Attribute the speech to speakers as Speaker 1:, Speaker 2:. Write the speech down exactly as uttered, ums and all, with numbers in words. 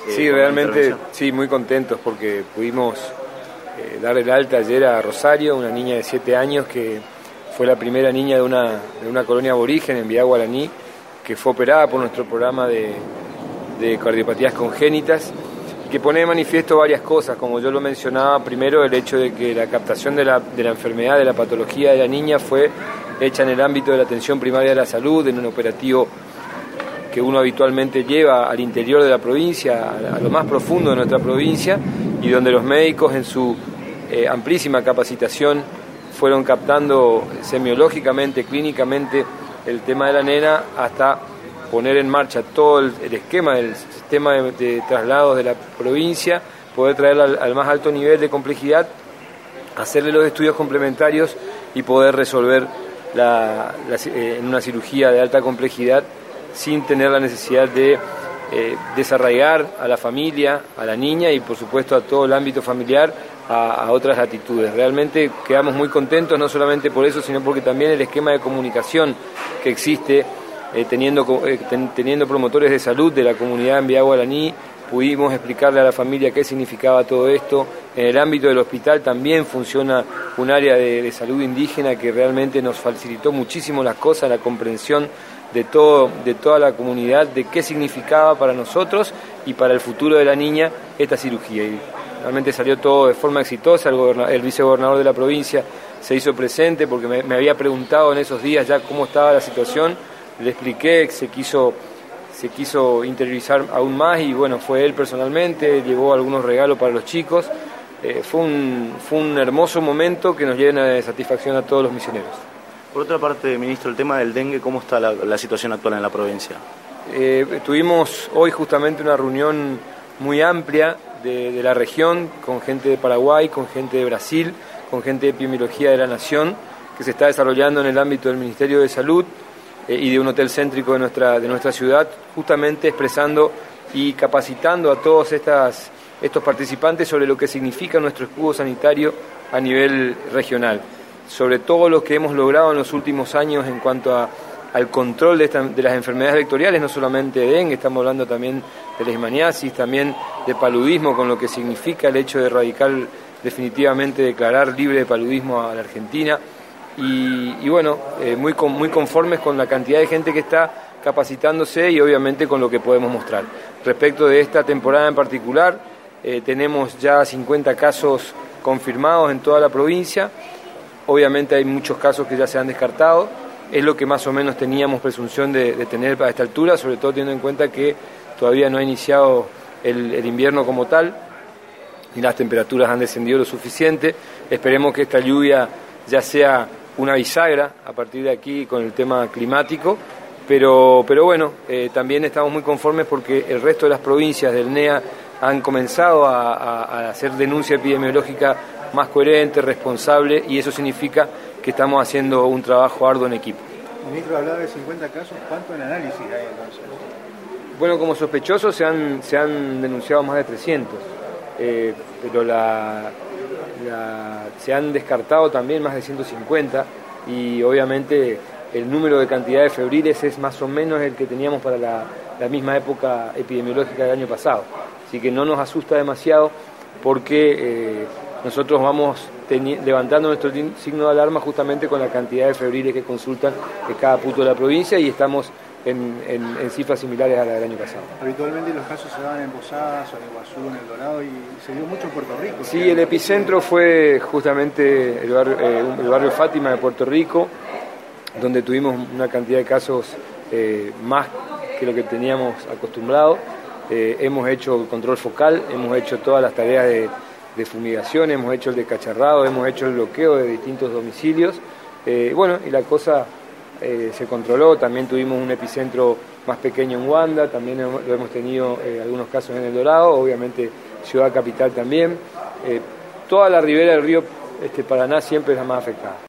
Speaker 1: Eh,
Speaker 2: sí, realmente, sí, muy contentos porque pudimos eh, darle el alta ayer a Rosario, una niña de siete años que fue la primera niña de una, de una colonia aborigen en Villá Guaraní, que fue operada por nuestro programa de, de cardiopatías congénitas, que pone de manifiesto varias cosas, como yo lo mencionaba. Primero, el hecho de que la captación de la, de la enfermedad, de la patología de la niña fue hecha en el ámbito de la atención primaria de la salud, en un operativo que uno habitualmente lleva al interior de la provincia, a, a lo más profundo de nuestra provincia, y donde los médicos en su eh, amplísima capacitación fueron captando semiológicamente, clínicamente el tema de la nena, hasta poner en marcha todo el, el esquema del sistema de, de traslados de la provincia, poder traerla al, al más alto nivel de complejidad, hacerle los estudios complementarios y poder resolver la, la, eh, en una cirugía de alta complejidad sin tener la necesidad de eh, desarraigar a la familia, a la niña y por supuesto a todo el ámbito familiar a, a otras latitudes. Realmente quedamos muy contentos, no solamente por eso, sino porque también el esquema de comunicación que existe, eh, teniendo, eh, ten, teniendo promotores de salud de la comunidad en Villá Guaraní, pudimos explicarle a la familia qué significaba todo esto. En el ámbito del hospital también funciona un área de, de salud indígena que realmente nos facilitó muchísimo las cosas, la comprensión de todo, de toda la comunidad, de qué significaba para nosotros y para el futuro de la niña esta cirugía. Y realmente salió todo de forma exitosa. El, el vicegobernador de la provincia se hizo presente porque me, me había preguntado en esos días ya cómo estaba la situación. Le expliqué, se quiso, se quiso interiorizar aún más y bueno, fue él personalmente, llevó algunos regalos para los chicos. Eh, fue, un, fue un hermoso momento que nos llena de satisfacción a todos los misioneros.
Speaker 1: Por otra parte, ministro, el tema del dengue, ¿cómo está la, la situación actual en la provincia?
Speaker 2: Eh, tuvimos hoy justamente una reunión muy amplia de, de la región, con gente de Paraguay, con gente de Brasil, con gente de epidemiología de la Nación, que se está desarrollando en el ámbito del Ministerio de Salud eh, y de un hotel céntrico de nuestra, de nuestra ciudad, justamente expresando y capacitando a todos estas, estos participantes sobre lo que significa nuestro escudo sanitario a nivel regional, sobre todo lo que hemos logrado en los últimos años en cuanto a, al control de, esta, de las enfermedades vectoriales, no solamente de dengue, estamos hablando también de leishmaniasis, también de paludismo, con lo que significa el hecho de erradicar definitivamente, declarar libre de paludismo a la Argentina, y, y bueno, eh, muy, con, muy conformes con la cantidad de gente que está capacitándose y obviamente con lo que podemos mostrar. Respecto de esta temporada en particular, eh, tenemos ya cincuenta casos confirmados en toda la provincia. Obviamente hay muchos casos que ya se han descartado, es lo que más o menos teníamos presunción de, de tener a esta altura, sobre todo teniendo en cuenta que todavía no ha iniciado el, el invierno como tal y las temperaturas han descendido lo suficiente. Esperemos que esta lluvia ya sea una bisagra a partir de aquí con el tema climático, pero, pero bueno, eh, también estamos muy conformes porque el resto de las provincias del N E A han comenzado a, a, a hacer denuncia epidemiológica más coherente, responsable, y eso significa que estamos haciendo un trabajo arduo en equipo.
Speaker 3: Ministro, hablaba de cincuenta casos, ¿cuánto en análisis hay entonces?
Speaker 2: Bueno, como sospechosos se han, se han denunciado más de trescientos, eh, pero la, la, se han descartado también más de ciento cincuenta y obviamente el número de cantidad de febriles es más o menos el que teníamos para la, la misma época epidemiológica del año pasado, así que no nos asusta demasiado porque eh, nosotros vamos levantando nuestro signo de alarma justamente con la cantidad de febriles que consultan de cada punto de la provincia y estamos en, en, en cifras similares a la del año pasado.
Speaker 3: Habitualmente los casos se daban en Posadas o en Iguazú, en El Dorado, y se dio mucho en Puerto Rico.
Speaker 2: Sí, el epicentro fue justamente el barrio, eh, el barrio Fátima de Puerto Rico, donde tuvimos una cantidad de casos eh, más que lo que teníamos acostumbrado. Eh, hemos hecho el control focal, hemos hecho todas las tareas de de fumigación, hemos hecho el descacharrado, hemos hecho el bloqueo de distintos domicilios, eh, bueno, y la cosa eh, se controló. También tuvimos un epicentro más pequeño en Wanda, también lo hemos tenido eh, algunos casos en El Dorado, obviamente Ciudad Capital también, eh, toda la ribera del río este, Paraná siempre es la más afectada.